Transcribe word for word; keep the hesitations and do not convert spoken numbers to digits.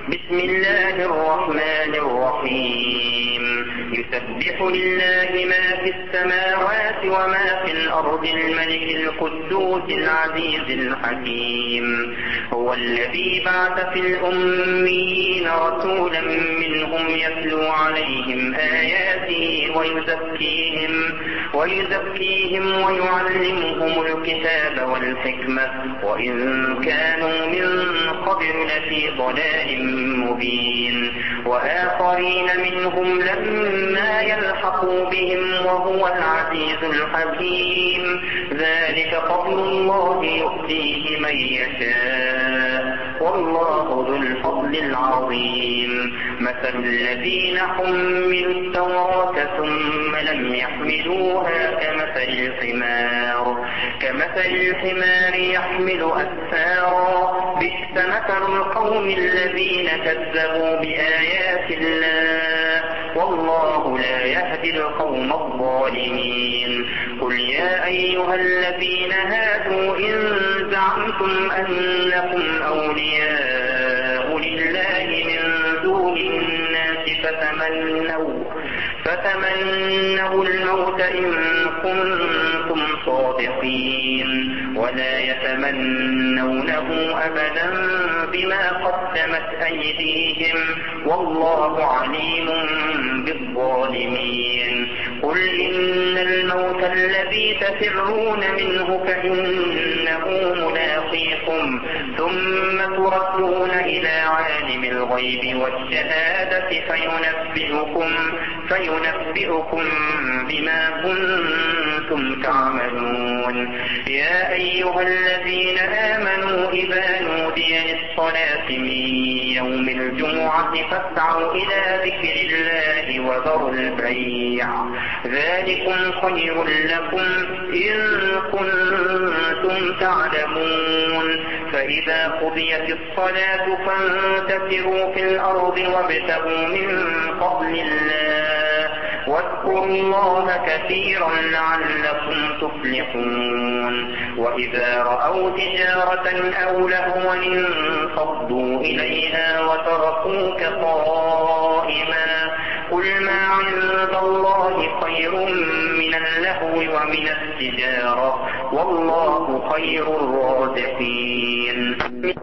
بسم الله الرحمن الرحيم يسبح لله ما في السماوات وما في الأرض الملك القدوس العزيز الحكيم هو الذي بعث في الأميين رسولا منهم يتلو عليهم آياته ويزكيهم ويزكيهم ويعلمهم الكتاب والحكمة وإن كانوا من قبل لفي ضلال مبين وآخرين منهم لما يلحقوا بهم وهو العزيز الحكيم ذلك فضل الله يؤتيه من يشاء والله ذو الفضل العظيم مثل الذين حملوا التوراة ثم لم يحملوها كمثل الحمار كمثل الحمار يحمل أسفارا بئس مثل القوم الذين كذبوا بآيات الله والله لا يهدي القوم الظالمين قل يا أيها الذين هادوا إن زعمتم أنكم أولياء لله من دون الناس فتمنوا فتمنوا الموت إن كنتم صادقين ولا يتمنونه أبدا بما قدمت أيديهم والله عليم بالظالمين قل إن الموت الذي تفرون منه فإنه ملاقيكم ثم تردون إلى عالم الغيب والشهادة فينبئكم فينبئكم بما كنتم تعملون يا أيها الذين آمنوا إذا نودي للصلاة من يوم الجمعة فاسعوا إلى ذكر الله وذروا البيع ذلكم خير لكم إن كنتم تعلمون فإذا قضيت الصلاة فانتشروا في الأرض وابتغوا من فضل الله واذكروا الله كثيرا لعلكم تفلحون وإذا رأوا تجارة أو لهوا انفضوا إليها وتركوك قائما قل ما عند الله خير من اللهو ومن التجارة والله خير الرازقين